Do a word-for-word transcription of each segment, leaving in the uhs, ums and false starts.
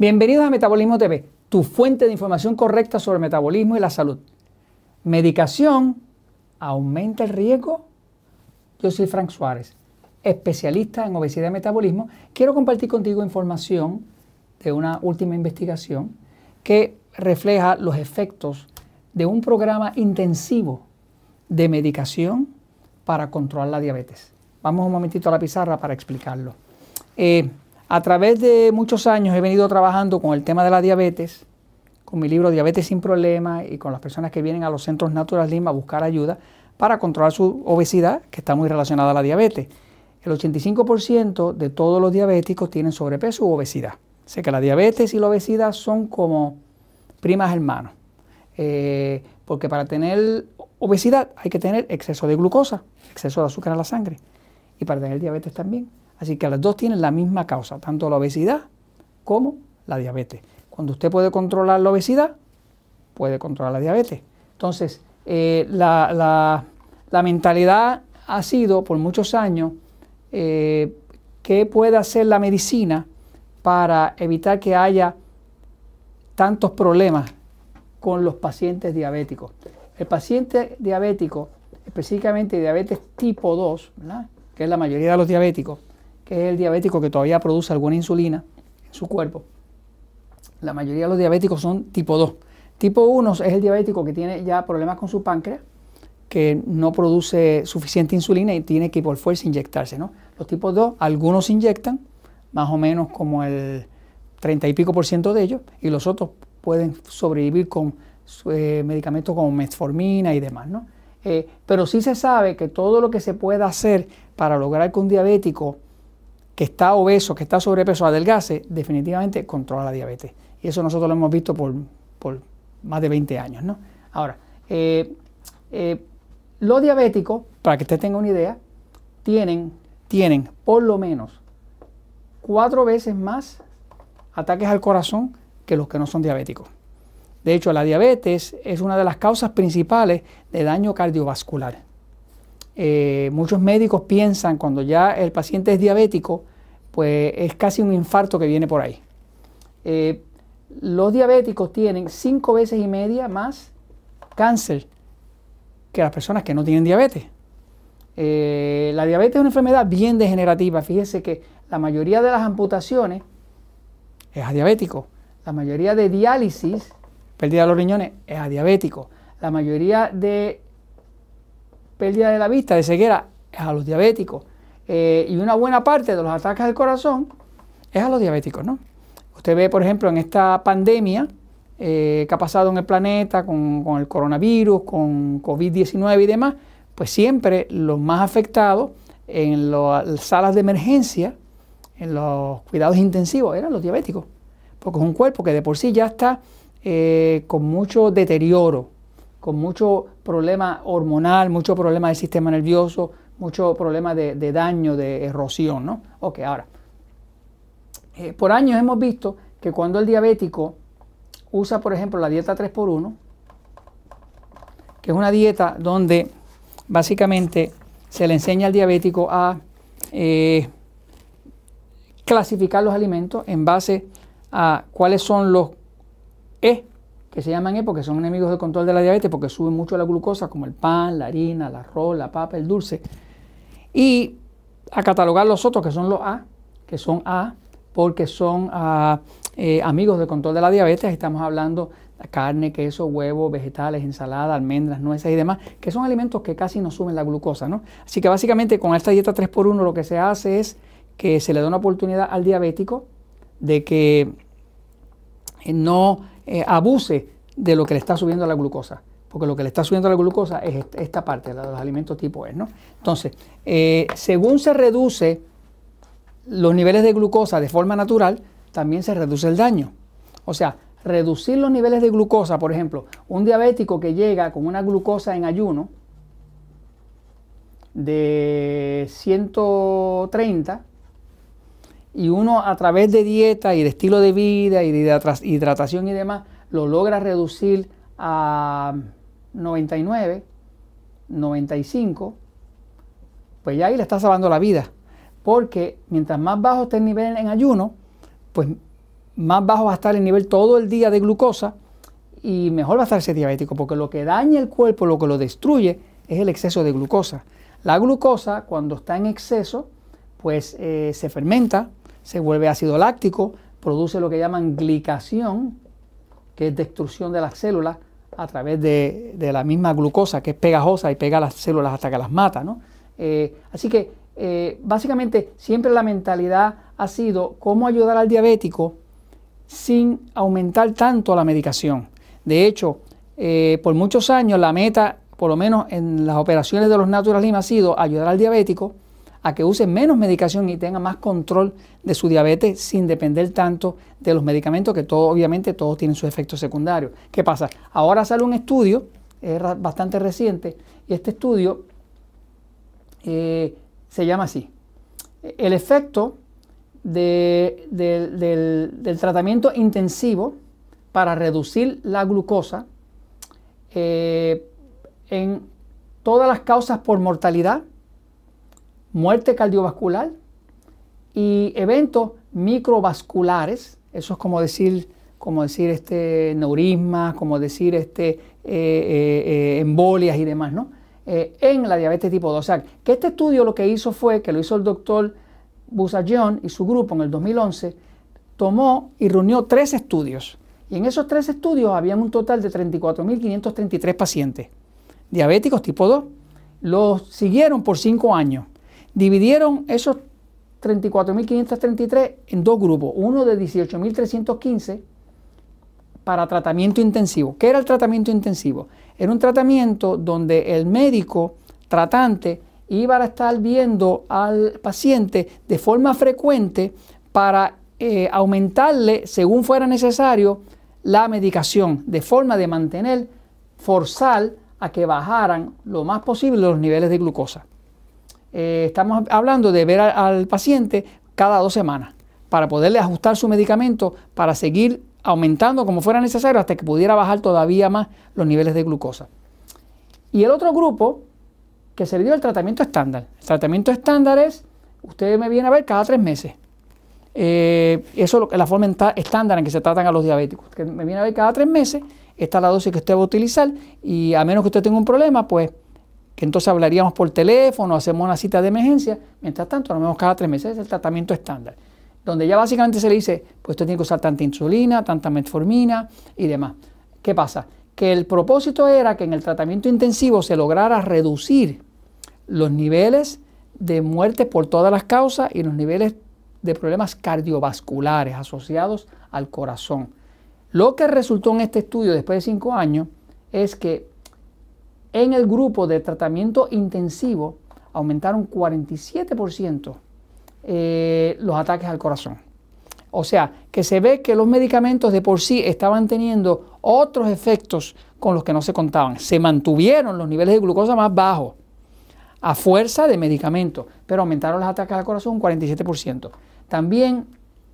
Bienvenidos a Metabolismo T V, tu fuente de información correcta sobre el metabolismo y la salud. ¿Medicación aumenta el riesgo? Yo soy Frank Suárez, especialista en obesidad y metabolismo. Quiero compartir contigo información de una última investigación que refleja los efectos de un programa intensivo de medicación para controlar la diabetes. Vamos un momentito a la pizarra para explicarlo. Eh, a través de muchos años he venido trabajando con el tema de la diabetes, con mi libro Diabetes sin Problemas y con las personas que vienen a los centros Natural Slim a buscar ayuda para controlar su obesidad, que está muy relacionada a la diabetes. El ochenta y cinco por ciento de todos los diabéticos tienen sobrepeso u obesidad. Sé que la diabetes y la obesidad son como primas hermanos, eh, porque para tener obesidad hay que tener exceso de glucosa, exceso de azúcar en la sangre, y para tener diabetes también. Así que las dos tienen la misma causa, tanto la obesidad como la diabetes. Cuando usted puede controlar la obesidad, puede controlar la diabetes. Entonces, eh, la, la, la mentalidad ha sido por muchos años eh, qué puede hacer la medicina para evitar que haya tantos problemas con los pacientes diabéticos. El paciente diabético, específicamente diabetes tipo dos, ¿verdad?, que es la mayoría de los diabéticos, que es el diabético que todavía produce alguna insulina en su cuerpo. La mayoría de los diabéticos son tipo dos. Tipo uno es el diabético que tiene ya problemas con su páncreas, que no produce suficiente insulina y tiene que por fuerza inyectarse, ¿no? Los tipos dos, algunos inyectan, más o menos como el treinta y pico por ciento de ellos, y los otros pueden sobrevivir con eh, medicamentos como metformina y demás, ¿no? Eh, pero sí se sabe que todo lo que se pueda hacer para lograr que un diabético que está obeso, que está sobrepeso, adelgace, definitivamente controla la diabetes. Y eso nosotros lo hemos visto por, por más de veinte años, ¿no? Ahora, eh, eh, los diabéticos, para que usted tenga una idea, tienen, tienen por lo menos cuatro veces más ataques al corazón que los que no son diabéticos. De hecho, la diabetes es una de las causas principales de daño cardiovascular. Eh, muchos médicos piensan cuando ya el paciente es diabético, pues es casi un infarto que viene por ahí. Eh, los diabéticos tienen cinco veces y media más cáncer que las personas que no tienen diabetes. Eh, la diabetes es una enfermedad bien degenerativa. Fíjese que la mayoría de las amputaciones es a diabético. La mayoría de diálisis, pérdida de los riñones, es a diabético. La mayoría de pérdida de la vista, de ceguera, es a los diabéticos. Eh, y una buena parte de los ataques al corazón es a los diabéticos, ¿no? Usted ve, por ejemplo, en esta pandemia eh, que ha pasado en el planeta con, con el coronavirus, con COVID diecinueve y demás, pues siempre los más afectados en lo, las salas de emergencia, en los cuidados intensivos, eran los diabéticos. Porque es un cuerpo que de por sí ya está eh, con mucho deterioro, con mucho problema hormonal, mucho problema del sistema nervioso, mucho problema de, de daño, de erosión, ¿no? Ok, ahora, eh, por años hemos visto que cuando el diabético usa, por ejemplo, la dieta tres por uno, que es una dieta donde básicamente se le enseña al diabético a eh, clasificar los alimentos en base a cuáles son los E, que se llaman E porque son enemigos del control de la diabetes, porque suben mucho la glucosa, como el pan, la harina, el arroz, la papa, el dulce, y a catalogar los otros, que son los A, que son A, porque son uh, eh, amigos del control de la diabetes. Estamos hablando de carne, queso, huevo, vegetales, ensalada, almendras, nueces y demás, que son alimentos que casi no suben la glucosa, ¿no? Así que básicamente con esta dieta tres por uno lo que se hace es que se le da una oportunidad al diabético de que no eh, abuse de lo que le está subiendo la glucosa, porque lo que le está subiendo la glucosa es esta parte, la de los alimentos tipo E, ¿no? Entonces, eh, según se reduce los niveles de glucosa de forma natural, también se reduce el daño. O sea, reducir los niveles de glucosa, por ejemplo, un diabético que llega con una glucosa en ayuno de ciento treinta, y uno a través de dieta y de estilo de vida y de hidratación y demás lo logra reducir a noventa y nueve, noventa y cinco, pues ya ahí le está salvando la vida, porque mientras más bajo esté el nivel en ayuno, pues más bajo va a estar el nivel todo el día de glucosa y mejor va a estar ese diabético, porque lo que daña el cuerpo, lo que lo destruye, es el exceso de glucosa. La glucosa, cuando está en exceso, pues eh, se fermenta, se vuelve ácido láctico, produce lo que llaman glicación, que es destrucción de las células a través de, de la misma glucosa, que es pegajosa y pega a las células hasta que las mata, ¿no? Eh, así que eh, básicamente siempre la mentalidad ha sido cómo ayudar al diabético sin aumentar tanto la medicación. De hecho, eh, por muchos años la meta, por lo menos en las operaciones de los Natural Slim, ha sido ayudar al diabético a que use menos medicación y tenga más control de su diabetes sin depender tanto de los medicamentos, que todo, obviamente todos tienen sus efectos secundarios. ¿Qué pasa? Ahora sale un estudio, es bastante reciente, y este estudio eh, se llama así: el efecto de, de, del, del tratamiento intensivo para reducir la glucosa eh, en todas las causas por mortalidad, muerte cardiovascular y eventos microvasculares. Eso es como decir, como decir este neurismas, como decir este eh, eh, eh, embolias y demás, ¿no? Eh, en la diabetes tipo dos. O sea, que este estudio lo que hizo fue, que lo hizo el doctor Busagian y su grupo en el dos mil once, tomó y reunió tres estudios. Y en esos tres estudios habían un total de treinta y cuatro mil quinientos treinta y tres pacientes diabéticos tipo dos. Los siguieron por cinco años. Dividieron esos treinta y cuatro mil quinientos treinta y tres en dos grupos, uno de dieciocho mil trescientos quince para tratamiento intensivo. ¿Qué era el tratamiento intensivo? Era un tratamiento donde el médico tratante iba a estar viendo al paciente de forma frecuente para eh, aumentarle, según fuera necesario, la medicación, de forma de mantener, forzar a que bajaran lo más posible los niveles de glucosa. Eh, estamos hablando de ver a, al paciente cada dos semanas para poderle ajustar su medicamento para seguir aumentando como fuera necesario hasta que pudiera bajar todavía más los niveles de glucosa. Y el otro grupo que se le dio el tratamiento estándar. El tratamiento estándar es, usted me viene a ver cada tres meses. Eh, eso es la forma estándar en que se tratan a los diabéticos. Que me viene a ver cada tres meses, esta es la dosis que usted va a utilizar y a menos que usted tenga un problema, pues que entonces hablaríamos por teléfono, hacemos una cita de emergencia. Mientras tanto, nos vemos cada tres meses. Es el tratamiento estándar, donde ya básicamente se le dice, pues usted tiene que usar tanta insulina, tanta metformina y demás. ¿Qué pasa? Que el propósito era que en el tratamiento intensivo se lograra reducir los niveles de muerte por todas las causas y los niveles de problemas cardiovasculares asociados al corazón. Lo que resultó en este estudio después de cinco años es que en el grupo de tratamiento intensivo aumentaron cuarenta y siete por ciento eh, los ataques al corazón. O sea, que se ve que los medicamentos de por sí estaban teniendo otros efectos con los que no se contaban. Se mantuvieron los niveles de glucosa más bajos a fuerza de medicamentos, pero aumentaron los ataques al corazón un cuarenta y siete por ciento. También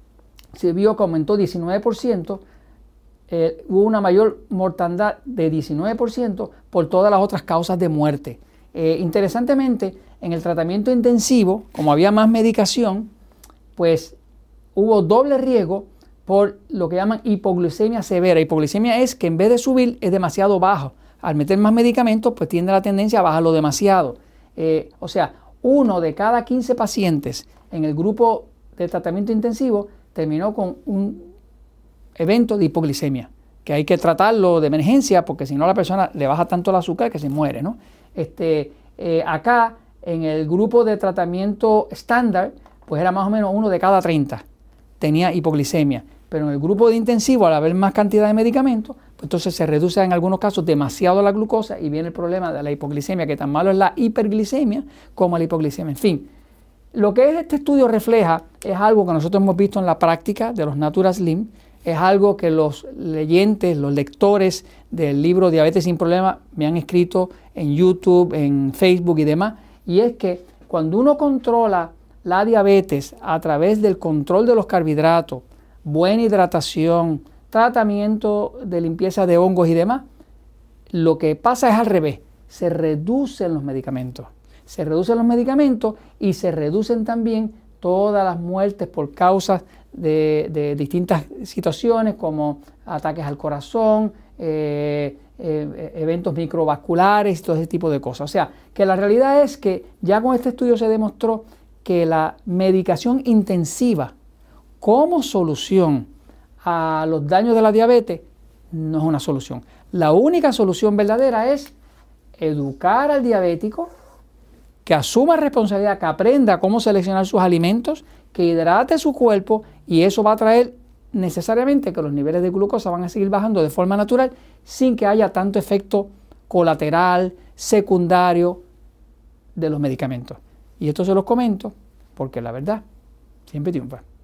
se vio que aumentó diecinueve por ciento. Eh, hubo una mayor mortandad de diecinueve por ciento por todas las otras causas de muerte. Eh, interesantemente, en el tratamiento intensivo, como había más medicación, pues hubo doble riesgo por lo que llaman hipoglucemia severa. Hipoglucemia es que en vez de subir es demasiado bajo. Al meter más medicamentos, pues tiende la tendencia a bajarlo demasiado. Eh, o sea, uno de cada quince pacientes en el grupo de tratamiento intensivo terminó con un evento de hipoglicemia, que hay que tratarlo de emergencia porque si no la persona le baja tanto el azúcar que se muere, ¿no? Este, eh, acá en el grupo de tratamiento estándar, pues era más o menos uno de cada treinta tenía hipoglicemia, pero en el grupo de intensivo, al haber más cantidad de medicamentos, pues entonces se reduce en algunos casos demasiado la glucosa y viene el problema de la hipoglicemia, que tan malo es la hiperglicemia como la hipoglicemia. En fin, lo que este estudio refleja es algo que nosotros hemos visto en la práctica de los Natural Slim. Es algo que los leyentes, los lectores del libro Diabetes sin Problema me han escrito en YouTube, en Facebook y demás. Y es que cuando uno controla la diabetes a través del control de los carbohidratos, buena hidratación, tratamiento de limpieza de hongos y demás, lo que pasa es al revés. Se reducen los medicamentos. Se reducen los medicamentos y se reducen también todas las muertes por causas de, de distintas situaciones como ataques al corazón, eh, eh, eventos microvasculares, todo ese tipo de cosas. O sea, que la realidad es que ya con este estudio se demostró que la medicación intensiva como solución a los daños de la diabetes no es una solución. La única solución verdadera es educar al diabético, que asuma responsabilidad, que aprenda cómo seleccionar sus alimentos, que hidrate su cuerpo, y eso va a traer necesariamente que los niveles de glucosa van a seguir bajando de forma natural sin que haya tanto efecto colateral, secundario de los medicamentos. Y esto se los comento porque la verdad siempre triunfa.